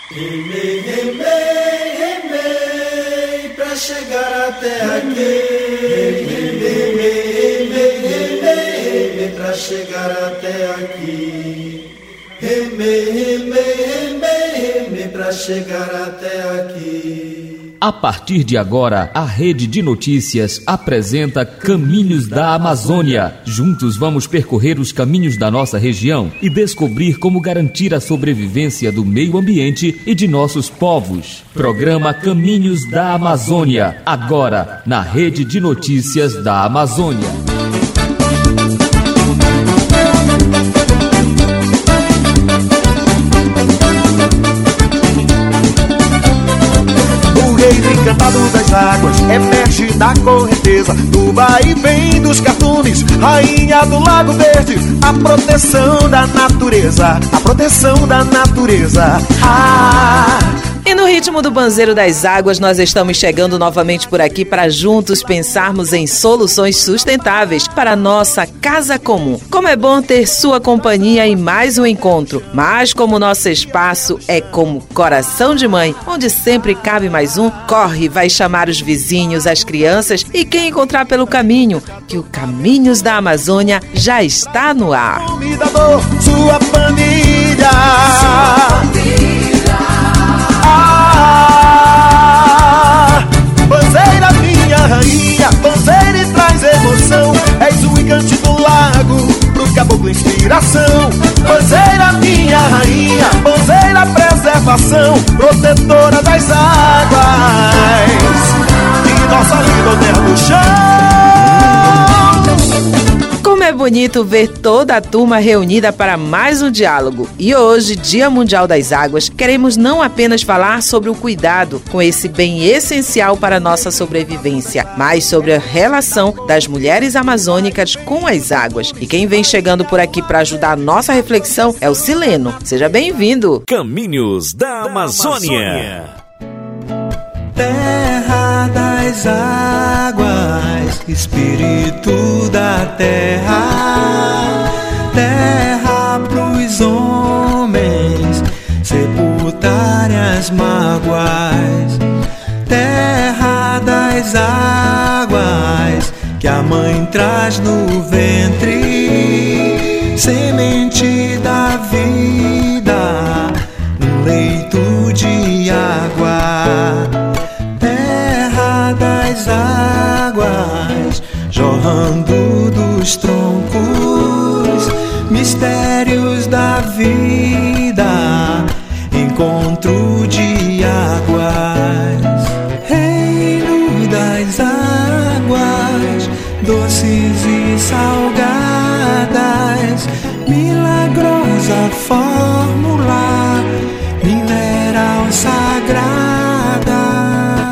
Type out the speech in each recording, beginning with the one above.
Remei, remei, remei, pra chegar até aqui. Remei, remei, remei, remei, pra chegar até aqui. Remei, remei, remei, remei, pra chegar até aqui. A partir de agora, a Rede de Notícias apresenta Caminhos da Amazônia. Juntos vamos percorrer os caminhos da nossa região e descobrir como garantir a sobrevivência do meio ambiente e de nossos povos. Programa Caminhos da Amazônia, agora na Rede de Notícias da Amazônia. Encantado das águas, emerge da correnteza do vai e vem dos cartumes, rainha do Lago Verde, a proteção da natureza, a proteção da natureza. E no ritmo do Banzeiro das Águas, nós estamos chegando novamente por aqui para juntos pensarmos em soluções sustentáveis para a nossa casa comum. Como é bom ter sua companhia em mais um encontro, mas como nosso espaço é como coração de mãe, onde sempre cabe mais um, corre, vai chamar os vizinhos, as crianças e quem encontrar pelo caminho, que o Caminhos da Amazônia já está no ar. Convidador, sua família. Banzeira, minha rainha, banzeira e traz emoção. És o encante do lago, pro caboclo inspiração. Banzeira, minha rainha, banzeira preservação, protetora das águas de nossa linda terra do chão. Como é bonito ver toda a turma reunida para mais um diálogo. E hoje, Dia Mundial das Águas, queremos não apenas falar sobre o cuidado com esse bem essencial para a nossa sobrevivência, mas sobre a relação das mulheres amazônicas com as águas. E quem vem chegando por aqui para ajudar a nossa reflexão é o Sileno. Seja bem-vindo. Caminhos da Amazônia. Terra das águas, espírito da terra, terra pros homens sepultarem as mágoas, terra das águas que a mãe traz no ventre, semente da vida, um leito de água. Das águas jorrando dos troncos, mistérios da vida, encontro de águas, reino das águas, doces e salgadas, milagrosa fórmula, mineral sagrada.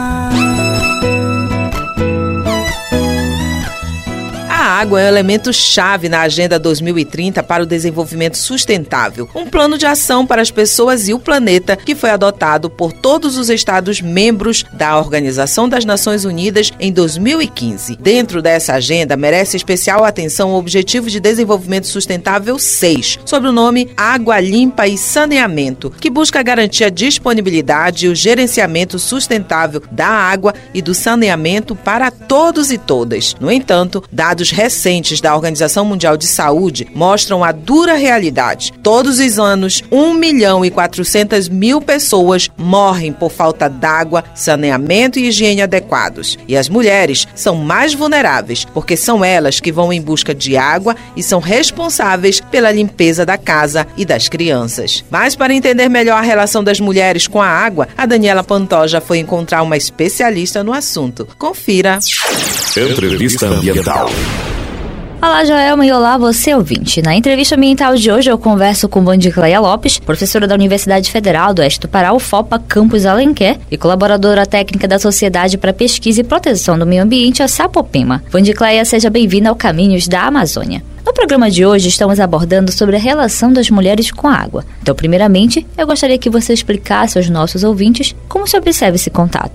A água é um elemento-chave na Agenda 2030 para o Desenvolvimento Sustentável, um plano de ação para as pessoas e o planeta que foi adotado por todos os Estados membros da Organização das Nações Unidas em 2015. Dentro dessa agenda, merece especial atenção o Objetivo de Desenvolvimento Sustentável 6, sob o nome Água Limpa e Saneamento, que busca garantir a disponibilidade e o gerenciamento sustentável da água e do saneamento para todos e todas. No entanto, dados recentes da Organização Mundial de Saúde mostram a dura realidade. Todos os anos, 1.400.000 pessoas morrem por falta d'água, saneamento e higiene adequados. E as mulheres são mais vulneráveis, porque são elas que vão em busca de água e são responsáveis pela limpeza da casa e das crianças. Mas para entender melhor a relação das mulheres com a água, a Daniela Pantoja foi encontrar uma especialista no assunto. Confira. Entrevista Ambiental. Olá, Joelma, e olá, você ouvinte. Na entrevista ambiental de hoje, eu converso com Vandicleia Lopes, professora da Universidade Federal do Oeste do Pará, UFOPA, Campus Alenquer, e colaboradora técnica da Sociedade para Pesquisa e Proteção do Meio Ambiente, a Sapopema. Vandicleia, seja bem-vinda ao Caminhos da Amazônia. No programa de hoje, estamos abordando sobre a relação das mulheres com a água. Então, primeiramente, eu gostaria que você explicasse aos nossos ouvintes como se observa esse contato.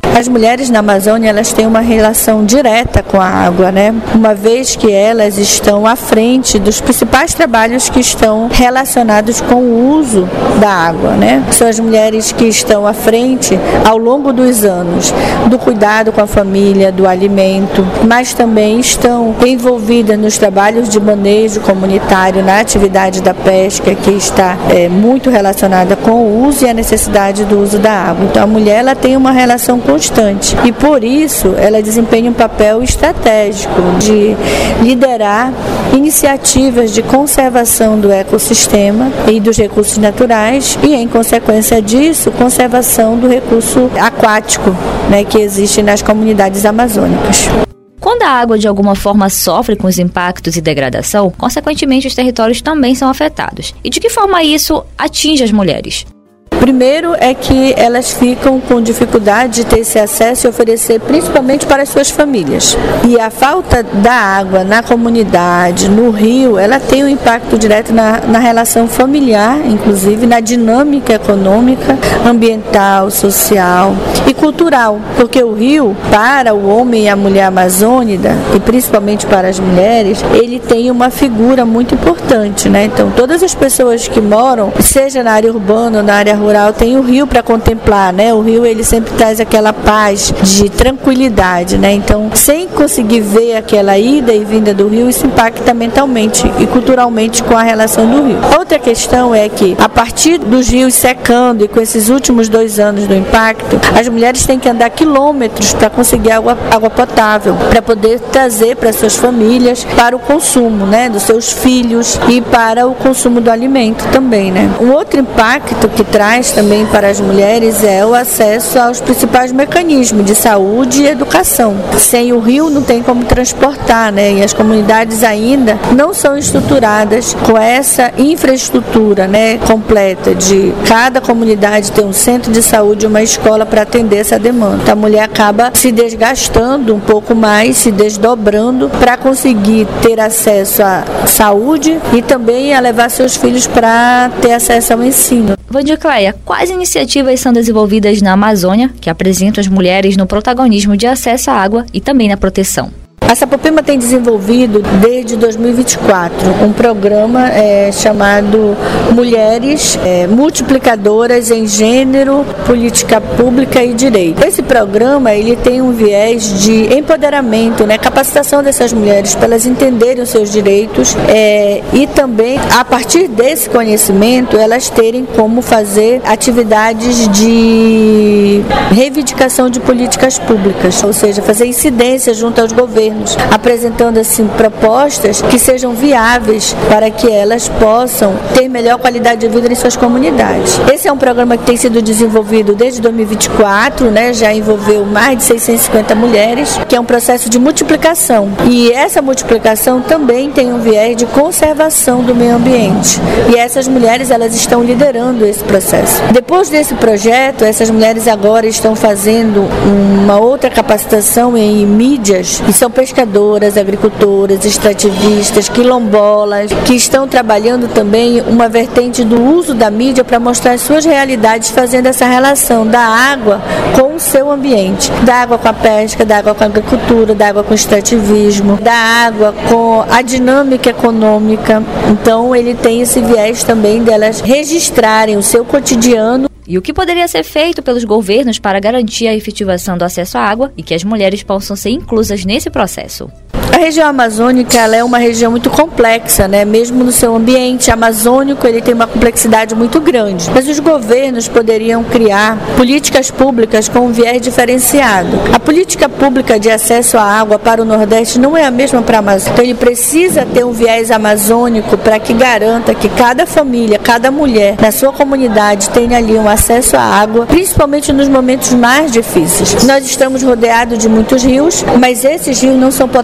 As mulheres na Amazônia, elas têm uma relação direta com a água, né? Uma vez que elas estão à frente dos principais trabalhos que estão relacionados com o uso da água, né? São as mulheres que estão à frente ao longo dos anos do cuidado com a família, do alimento, mas também estão envolvidas nos trabalhos de manejo comunitário, na atividade da pesca, que está muito relacionada com o uso e a necessidade do uso da água. Então a mulher, ela tem uma relação constante e por isso ela desempenha um papel estratégico de liderar iniciativas de conservação do ecossistema e dos recursos naturais e, em consequência disso, conservação do recurso aquático, né, que existe nas comunidades amazônicas. Quando a água de alguma forma sofre com os impactos e degradação, consequentemente os territórios também são afetados. E de que forma isso atinge as mulheres? Primeiro é que elas ficam com dificuldade de ter esse acesso e oferecer principalmente para as suas famílias. E a falta da água na comunidade, no rio, ela tem um impacto direto na relação familiar, inclusive na dinâmica econômica, ambiental, social e cultural. Porque o rio, para o homem e a mulher amazônica, e principalmente para as mulheres, ele tem uma figura muito importante, né? Então todas as pessoas que moram, seja na área urbana ou na área rural, tem o rio para contemplar, né? O rio, ele sempre traz aquela paz de tranquilidade, né? Então, sem conseguir ver aquela ida e vinda do rio, isso impacta mentalmente e culturalmente com a relação do rio. Outra questão é que, a partir dos rios secando e com esses últimos 2 anos do impacto, as mulheres têm que andar quilômetros para conseguir água potável, para poder trazer para suas famílias, para o consumo, né? Dos seus filhos e para o consumo do alimento também, né? Um outro impacto que traz também para as mulheres é o acesso aos principais mecanismos de saúde e educação. Sem o rio não tem como transportar, né? E as comunidades ainda não são estruturadas com essa infraestrutura, né, completa de cada comunidade ter um centro de saúde e uma escola para atender essa demanda. Então, a mulher acaba se desgastando um pouco mais, se desdobrando para conseguir ter acesso à saúde e também a levar seus filhos para ter acesso ao ensino. Vandicleia, quais iniciativas são desenvolvidas na Amazônia que apresentam as mulheres no protagonismo de acesso à água e também na proteção? A Sapopema tem desenvolvido desde 2024 um programa chamado Mulheres Multiplicadoras em Gênero, Política Pública e Direito. Esse programa, ele tem um viés de empoderamento, né, capacitação dessas mulheres para elas entenderem os seus direitos e também, a partir desse conhecimento, elas terem como fazer atividades de reivindicação de políticas públicas, ou seja, fazer incidência junto aos governos, apresentando assim propostas que sejam viáveis para que elas possam ter melhor qualidade de vida em suas comunidades. Esse é um programa que tem sido desenvolvido desde 2024, né? Já envolveu mais de 650 mulheres, que é um processo de multiplicação. E essa multiplicação também tem um viés de conservação do meio ambiente. E essas mulheres, elas estão liderando esse processo. Depois desse projeto, essas mulheres agora estão fazendo uma outra capacitação em mídias, que são pescadoras, agricultoras, extrativistas, quilombolas, que estão trabalhando também uma vertente do uso da mídia para mostrar as suas realidades, fazendo essa relação da água com o seu ambiente, da água com a pesca, da água com a agricultura, da água com o extrativismo, da água com a dinâmica econômica. Então ele tem esse viés também delas registrarem o seu cotidiano. E o que poderia ser feito pelos governos para garantir a efetivação do acesso à água e que as mulheres possam ser inclusas nesse processo? A região amazônica, ela é uma região muito complexa, né? Mesmo no seu ambiente amazônico, ele tem uma complexidade muito grande. Mas os governos poderiam criar políticas públicas com um viés diferenciado. A política pública de acesso à água para o Nordeste não é a mesma para a Amazônia. Então ele precisa ter um viés amazônico para que garanta que cada família, cada mulher na sua comunidade tenha ali um acesso à água, principalmente nos momentos mais difíceis. Nós estamos rodeados de muitos rios, mas esses rios não são potáveis para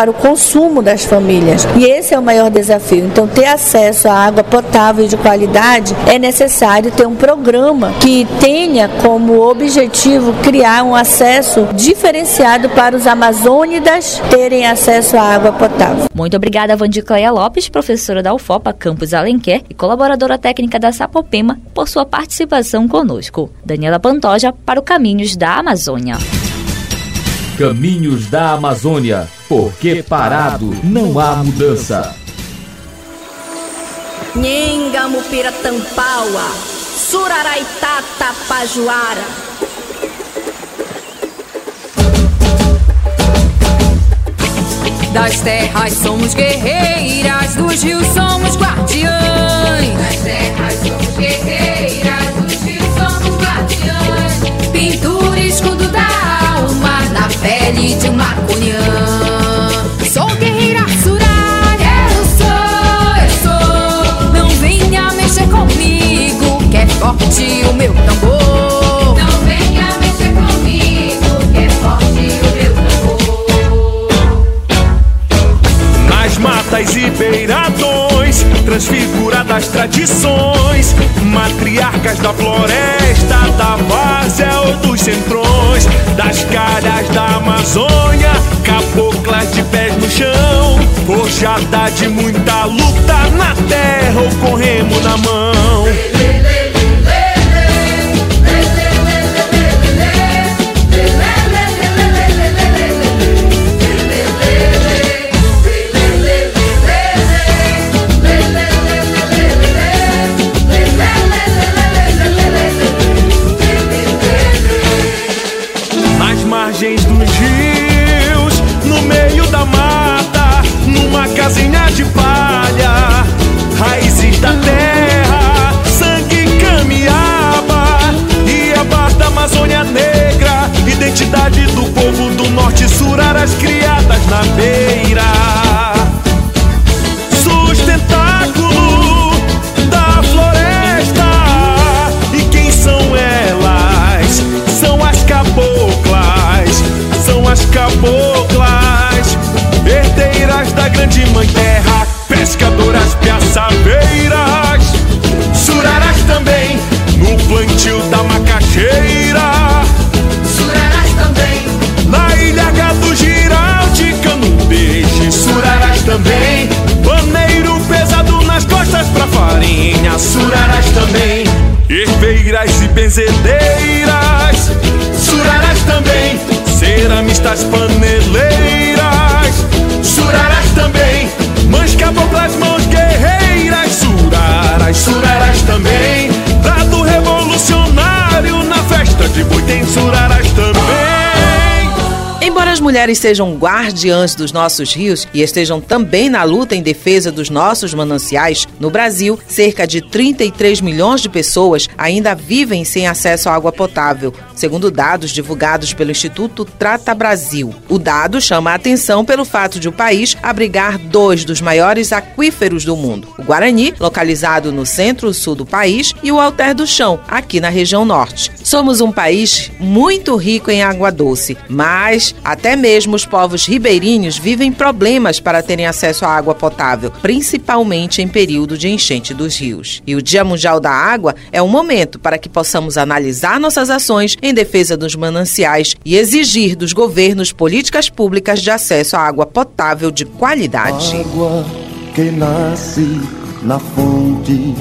para o consumo das famílias. E esse é o maior desafio. Então, ter acesso à água potável e de qualidade, é necessário ter um programa que tenha como objetivo criar um acesso diferenciado para os amazônidas terem acesso à água potável. Muito obrigada, Vandicleia Lopes, professora da UFOPA Campus Alenquer e colaboradora técnica da Sapopema, por sua participação conosco. Daniela Pantoja para o Caminhos da Amazônia. Caminhos da Amazônia, porque parado não há mudança. Nhenga, Mupira, Tampaua, Suraraitá, Tapajuara. Das terras somos guerreiras, dos rios somos guardiães. Das terras somos guerreiras, dos rios somos guardiães. Pintura, escudo da alma, na pele de uma cunhã. Sou guerreira surara, eu sou. Não venha mexer comigo, que é forte o meu tambor. Não venha mexer comigo, que é forte o meu tambor. Nas matas e beiradões, transfiguradas tradições, matriarcas da floresta, da várzea ou dos centrões, das calhas da Amazônia, caboclas de pés no chão, forjada de muita luta na terra ou com remo na mão. Margens dos rios, no meio da mata, numa casinha de palha, raízes da terra, sangue camiaba, e a barra da Amazônia negra, identidade do povo do norte, suraras criadas na beira. Sustentáculo da floresta, e quem são elas? São as caboclas, são as caboclas, herdeiras da grande mãe terra, pescadoras, piaçaveiras, suraras também no plantio da macaxeira, suraras também na ilha Gado Giral de Canudeixe, suraras também, paneiro pesado nas costas pra farinha, suraras também, herveiras e benzedeiras, suraras também, ceramistas paneleiras, suraras também, mães caboclas, mãos guerreiras, suraras também, brado revolucionário na festa de boi tem suraras também. Embora as mulheres sejam guardiãs dos nossos rios e estejam também na luta em defesa dos nossos mananciais, no Brasil, cerca de 33 milhões de pessoas ainda vivem sem acesso à água potável, segundo dados divulgados pelo Instituto Trata Brasil. O dado chama a atenção pelo fato de o país abrigar 2 dos maiores aquíferos do mundo, o Guarani, localizado no centro-sul do país, e o Alter do Chão, aqui na região norte. Somos um país muito rico em água doce, mas até mesmo os povos ribeirinhos vivem problemas para terem acesso à água potável, principalmente em período de enchente dos rios. E o Dia Mundial da Água é um momento para que possamos analisar nossas ações em defesa dos mananciais e exigir dos governos políticas públicas de acesso à água potável de qualidade. Água que nasce na fonte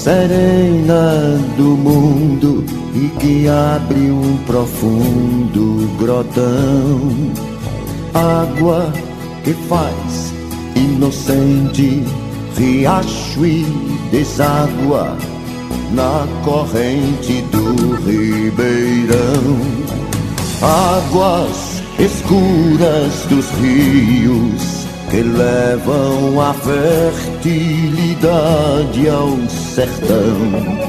serena do mundo e que abre um profundo grotão. Água que faz inocente riacho e deságua na corrente do ribeirão. Águas escuras dos rios que levam a fertilidade ao sertão.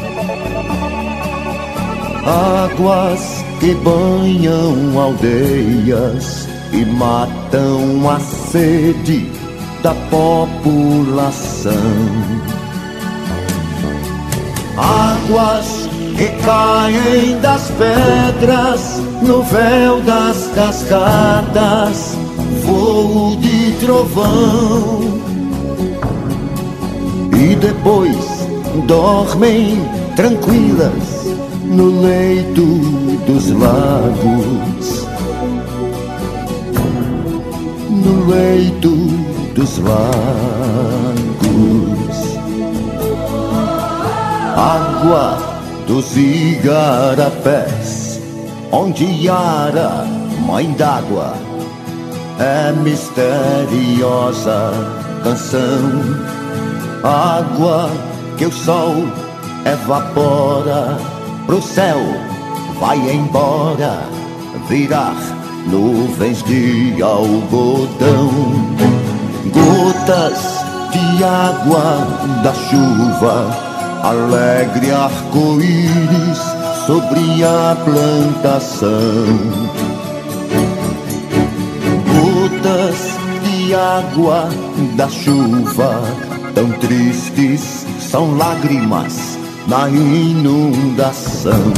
Águas que banham aldeias e matam a sede da população. Águas que caem das pedras no véu das cascadas, voo de trovão e depois dormem tranquilas no leito dos lagos, no leito dos lagos. Água dos igarapés, onde Yara, mãe d'água, é misteriosa canção. Água que o sol evapora, pro céu vai embora, virar nuvens de algodão. Gotas de água da chuva, alegre arco-íris sobre a plantação. Gotas de água da chuva, tão tristes são lágrimas na inundação.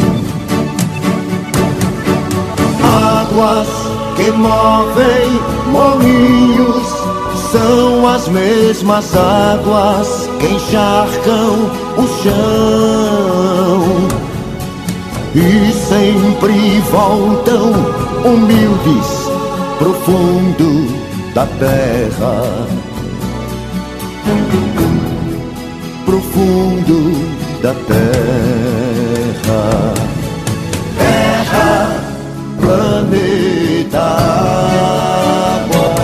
Águas que movem moinhos são as mesmas águas que encharcam o chão e sempre voltam humildes pro fundo da terra, pro fundo da terra. Terra, planeta, água,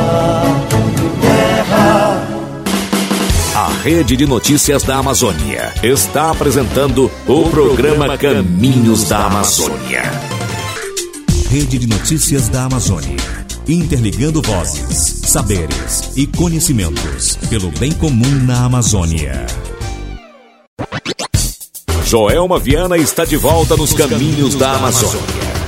terra. A Rede de Notícias da Amazônia está apresentando o programa Caminhos da Amazônia. Rede de Notícias da Amazônia. Interligando vozes, saberes e conhecimentos pelo bem comum na Amazônia. Joelma Viana está de volta nos Caminhos da Amazônia.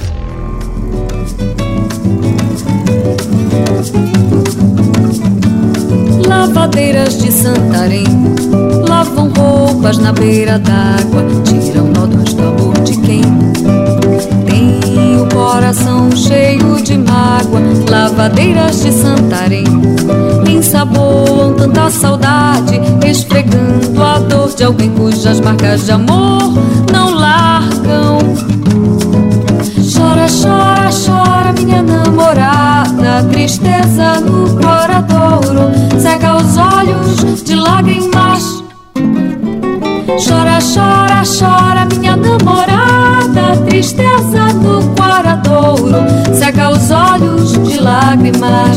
Lavadeiras de Santarém lavam roupas na beira d'água, tiram nódoas do amor de quem tem o coração cheio de mágoa. Lavadeiras de Santarém ensaboam tanta saudade, esfregando a dor de alguém cujas marcas de amor não largam. Chora, chora, chora, minha namorada, tristeza no coradouro seca os olhos de lágrimas. Chora, chora, chora, minha namorada, tristeza no coradouro seca os olhos de lágrimas.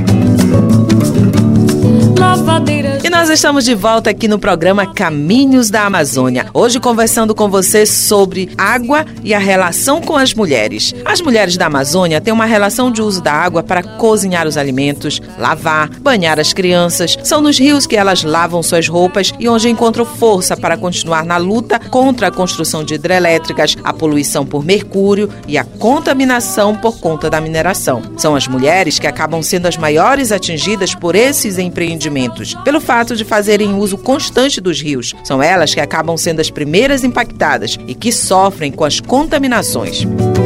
E nós estamos de volta aqui no programa Caminhos da Amazônia. Hoje conversando com você sobre água e a relação com as mulheres. As mulheres da Amazônia têm uma relação de uso da água para cozinhar os alimentos, lavar, banhar as crianças. São nos rios que elas lavam suas roupas e onde encontram força para continuar na luta contra a construção de hidrelétricas, a poluição por mercúrio e a contaminação por conta da mineração. São as mulheres que acabam sendo as maiores atingidas por esses empreendimentos, pelo fato de fazerem uso constante dos rios. São elas que acabam sendo as primeiras impactadas e que sofrem com as contaminações.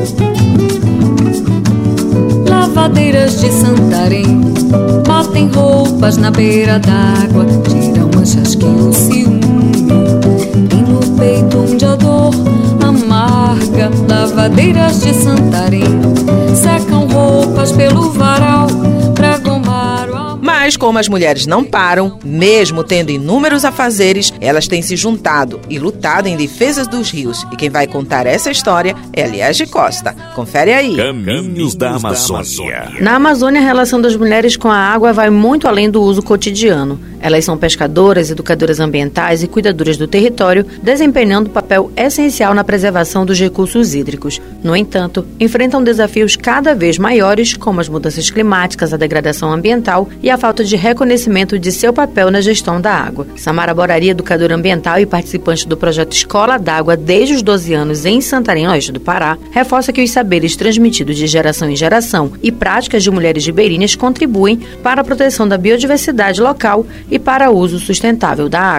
Lavadeiras de Santarém batem roupas na beira d'água, tiram manchas que o ciúme tem no peito onde a dor amarga. Lavadeiras de Santarém secam roupas pelo varal pra gomar o amor. Mas como as mulheres não param, mesmo tendo inúmeros afazeres, elas têm se juntado e lutado em defesa dos rios. E quem vai contar essa história é Liege Costa. Confere aí. Caminhos da Amazônia. Na Amazônia, a relação das mulheres com a água vai muito além do uso cotidiano. Elas são pescadoras, educadoras ambientais e cuidadoras do território, desempenhando papel essencial na preservação dos recursos hídricos. No entanto, enfrentam desafios cada vez maiores, como as mudanças climáticas, a degradação ambiental e a falta de reconhecimento de seu papel na gestão da água. Samara Borari, educadora ambiental e participante do projeto Escola d'Água desde os 12 anos em Santarém, oeste do Pará, reforça que os saberes transmitidos de geração em geração e práticas de mulheres ribeirinhas contribuem para a proteção da biodiversidade local e para o uso sustentável da água.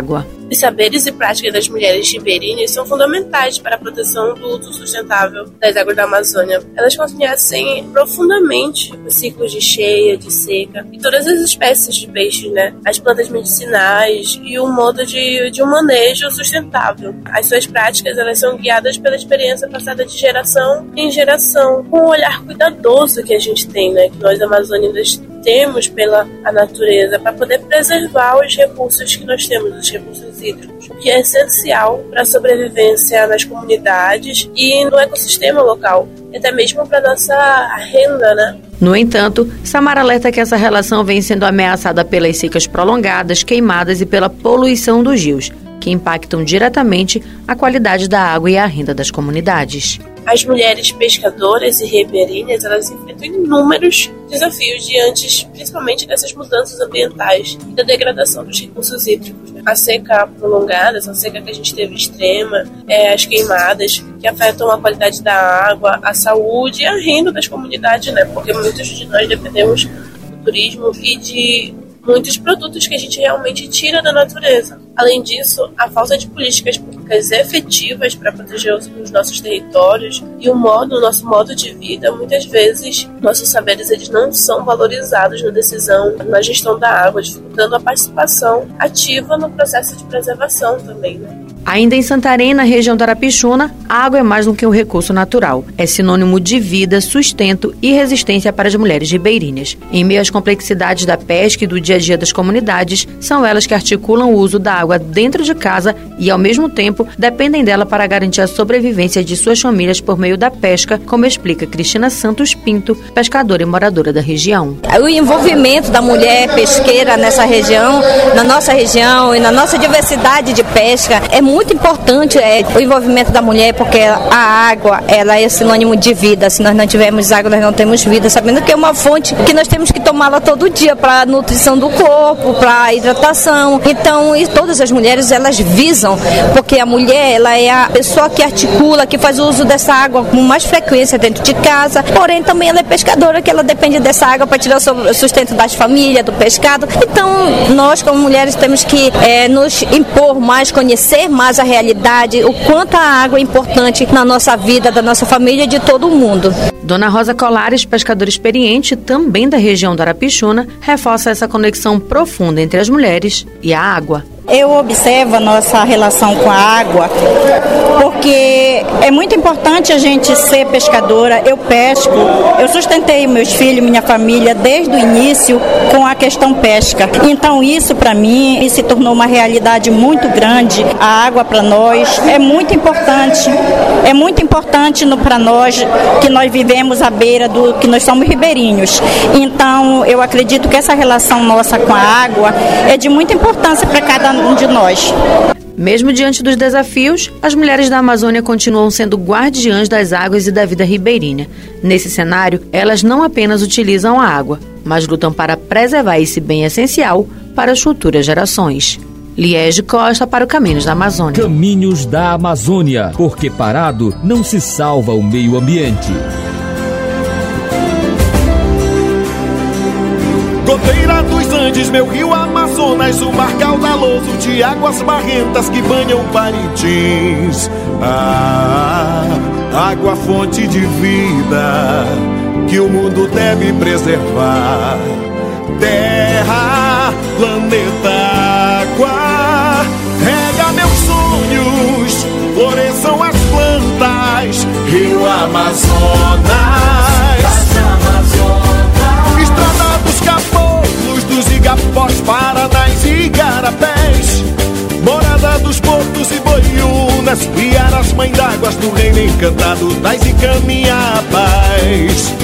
Os saberes e práticas das mulheres ribeirinhas são fundamentais para a proteção do uso sustentável das águas da Amazônia. Elas conhecem profundamente os ciclos de cheia, de seca e todas as espécies de peixes, as plantas medicinais e o modo de um manejo sustentável. As suas práticas elas são guiadas pela experiência passada de geração em geração, com o olhar cuidadoso que a gente tem, que nós amazônicas temos pela natureza, para poder preservar os recursos que nós temos, os recursos hídricos, o que é essencial para a sobrevivência nas comunidades e no ecossistema local, e até mesmo para a nossa renda, No entanto, Samara alerta que essa relação vem sendo ameaçada pelas secas prolongadas, queimadas e pela poluição dos rios, que impactam diretamente a qualidade da água e a renda das comunidades. As mulheres pescadoras e ribeirinhas, elas enfrentam inúmeros desafios diante, principalmente dessas mudanças ambientais e da degradação dos recursos hídricos. A seca prolongada, essa seca que a gente teve extrema, as queimadas que afetam a qualidade da água, a saúde e a renda das comunidades, porque muitos de nós dependemos do turismo e de muitos produtos que a gente realmente tira da natureza. Além disso, a falta de políticas públicas efetivas para proteger os nossos territórios e o nosso modo de vida, muitas vezes nossos saberes eles não são valorizados na decisão, na gestão da água, dificultando a participação ativa no processo de preservação também, Ainda em Santarém, na região do Arapixuna, a água é mais do que um recurso natural. É sinônimo de vida, sustento e resistência para as mulheres ribeirinhas. Em meio às complexidades da pesca e do dia a dia das comunidades, são elas que articulam o uso da água dentro de casa e, ao mesmo tempo, dependem dela para garantir a sobrevivência de suas famílias por meio da pesca, como explica Cristina Santos Pinto, pescadora e moradora da região. O envolvimento da mulher pesqueira nessa região, na nossa região e na nossa diversidade de pesca é muito importante o envolvimento da mulher, porque a água ela é sinônimo de vida. Se nós não tivermos água, nós não temos vida, sabendo que é uma fonte que nós temos que tomá-la todo dia para a nutrição do corpo, para a hidratação. Então, e todas as mulheres elas visam, porque a mulher ela é a pessoa que articula, que faz uso dessa água com mais frequência dentro de casa, porém também ela é pescadora, que ela depende dessa água para tirar o sustento das famílias, do pescado. Então, nós como mulheres temos que nos impor mais, conhecer mais a realidade, o quanto a água é importante na nossa vida, da nossa família e de todo o mundo. Dona Rosa Colares, pescadora experiente, também da região do Arapixuna, reforça essa conexão profunda entre as mulheres e a água. Eu observo a nossa relação com a água, porque é muito importante a gente ser pescadora. Eu pesco, eu sustentei meus filhos, minha família desde o início com a questão pesca. Então isso para mim se tornou uma realidade muito grande. A água para nós é muito importante para nós que nós vivemos à beira que nós somos ribeirinhos. Então eu acredito que essa relação nossa com a água é de muita importância para cada um de nós. Mesmo diante dos desafios, as mulheres da Amazônia continuam sendo guardiãs das águas e da vida ribeirinha. Nesse cenário, elas não apenas utilizam a água, mas lutam para preservar esse bem essencial para as futuras gerações. Liege Costa para o Caminhos da Amazônia. Caminhos da Amazônia, porque parado não se salva o meio ambiente. Goteira dos Andes, meu rio Amazonas, o mar caudaloso de águas barrentas que banham Parintins. Água fonte de vida que o mundo deve preservar. Terra, planeta, água, rega meus sonhos, floresçam as plantas, rio Amazonas. Estrada dos caboclos, dos igapós, paranás e igarapés, morada dos portos e boiúnas, piaras, mãe d'águas do reino encantado das Icamiabás.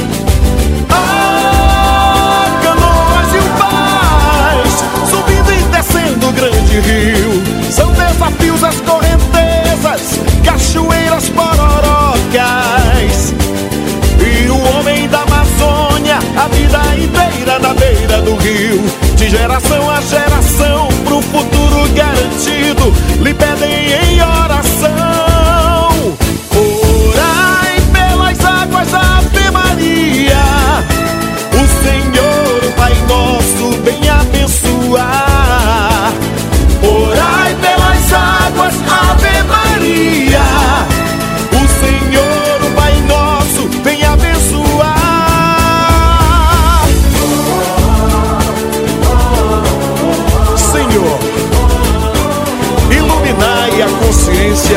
Canoas e o Paz, subindo e descendo o grande rio, são desafios as correntezas, cachoeiras, pororocas. E o homem da Amazônia, a vida inteira na beira do rio, de geração a geração, pro futuro garantido, lhe pedem em oração. Orai pelas águas, Ave Maria, o Senhor, o Pai nosso, bem abençoar.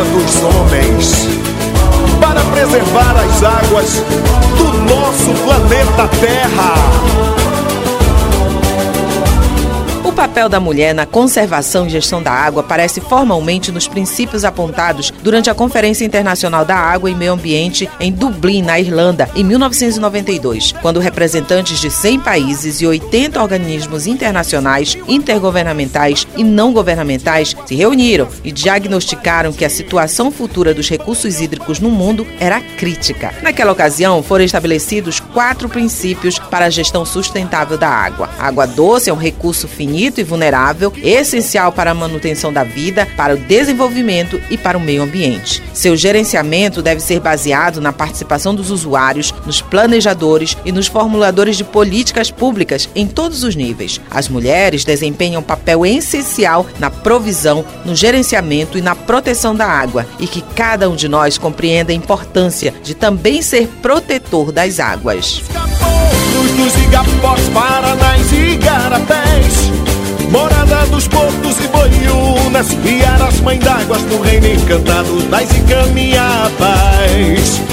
maioria dos homens para preservar as águas do nosso planeta Terra. O papel da mulher na conservação e gestão da água aparece formalmente nos princípios apontados durante a Conferência Internacional da Água e Meio Ambiente em Dublin, na Irlanda, em 1992, quando representantes de 100 países e 80 organismos internacionais, intergovernamentais e não governamentais se reuniram e diagnosticaram que a situação futura dos recursos hídricos no mundo era crítica. Naquela ocasião, foram estabelecidos 4 princípios para a gestão sustentável da água. A água doce é um recurso finito e vulnerável, essencial para a manutenção da vida, para o desenvolvimento e para o meio ambiente. Seu gerenciamento deve ser baseado na participação dos usuários, nos planejadores e nos formuladores de políticas públicas em todos os níveis. As mulheres desempenham um papel essencial na provisão, no gerenciamento e na proteção da água, e que cada um de nós compreenda a importância de também ser protetor das águas. Dos igapós, paranás e igarapés, morada dos portos e boiúnas, e aras mãe d'águas do reino encantado das Icamiabás.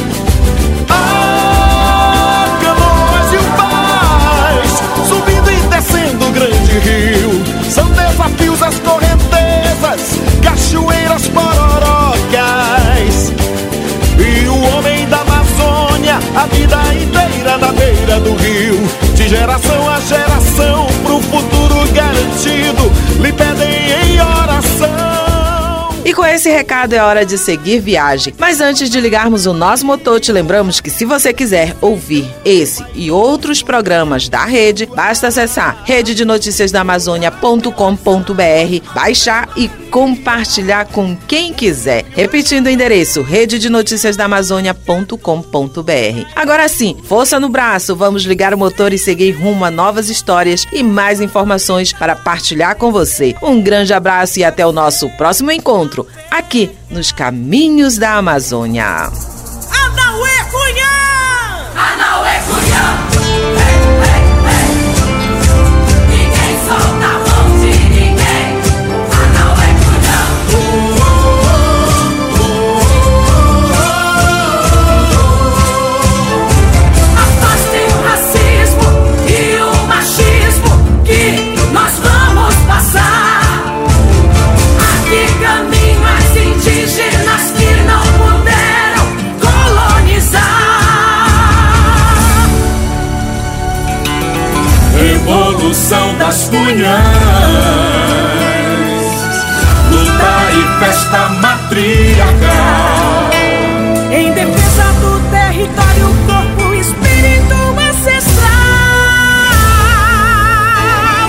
Canoas e o paz, subindo e descendo o grande rio, são desafios as correntezas, cachoeiras pororocas, e o homem da Amazônia, a vida inteira na beira do rio, de geração a geração, pro futuro garantido, lhe pedem em oração. E com esse recado é hora de seguir viagem. Mas antes de ligarmos o nosso motor, te lembramos que se você quiser ouvir esse e outros programas da rede, basta acessar rededenoticiasdaamazônia.com.br, baixar e compartilhar com quem quiser. Repetindo o endereço, rededenoticiasdaamazônia.com.br. Agora sim, força no braço, vamos ligar o motor e seguir rumo a novas histórias e mais informações para partilhar com você. Um grande abraço e até o nosso próximo encontro aqui nos Caminhos da Amazônia. Anauê Cunhã! Anauê Cunhã! Ninguém solta a mão de ninguém. Anauê Cunhã! Afastem o racismo e o machismo que nós vamos passar. Aqui caminho as indígenas que não puderam colonizar. Revolução das Cunhãs, luta e festa matriarcal, em defesa do território, corpo e espírito ancestral.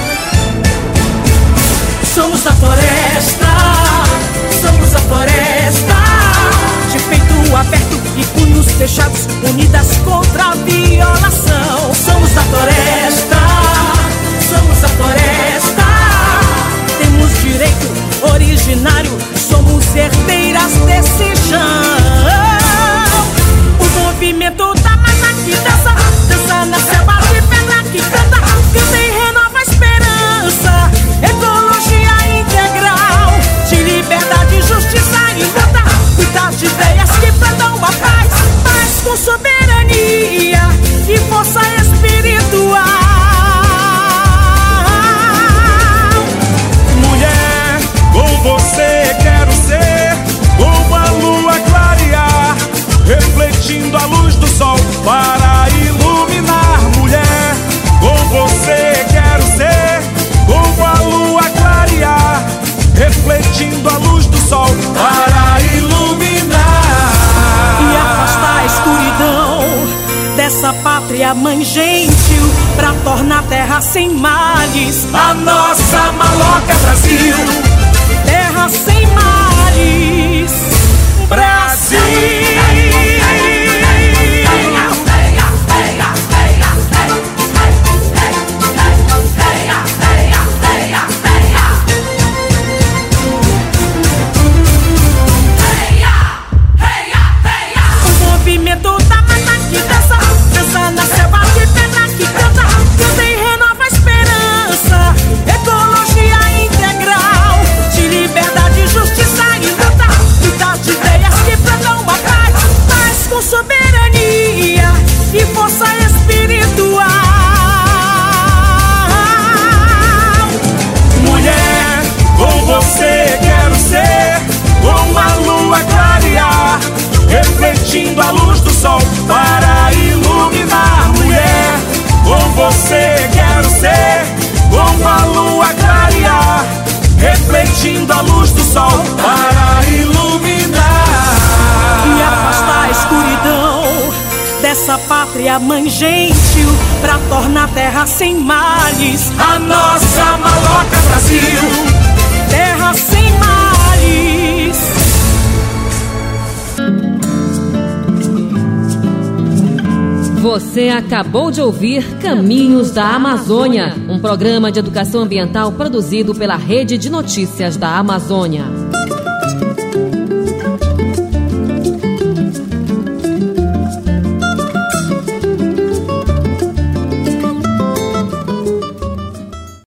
Somos a floresta, somos a floresta, de peito aberto e punhos fechados, unidas contra a violação. Somos a floresta, somos a floresta, temos direito originário, somos herdeiras desse chão. O movimento da mata que dança, dança na selva de pedra que canta, canta e renova a esperança. Ecologia integral, de liberdade, justiça e luta, cuidar de ideias que plantam a paz, paz com soberania e força espiritual. mulher, com você quero ser, como a lua clarear, refletindo a luz do sol para iluminar. Mulher, com você quero ser, como a lua clarear, refletindo a luz do sol para iluminar. E afastar a escuridão dessa pátria mãe gentil, pra tornar a terra sem males a nossa maloca Brasil. Terra sem males, Brasil. O movimento da mata que dança, dança na selva de pedra que canta, canta e renova a esperança. Ecologia integral, de liberdade, justiça e luta, Glória, Mãe gentil, pra tornar a terra sem males. A nossa maloca Brasil, terra sem males. Você acabou de ouvir Caminhos da Amazônia, um programa de educação ambiental produzido pela Rede de Notícias da Amazônia.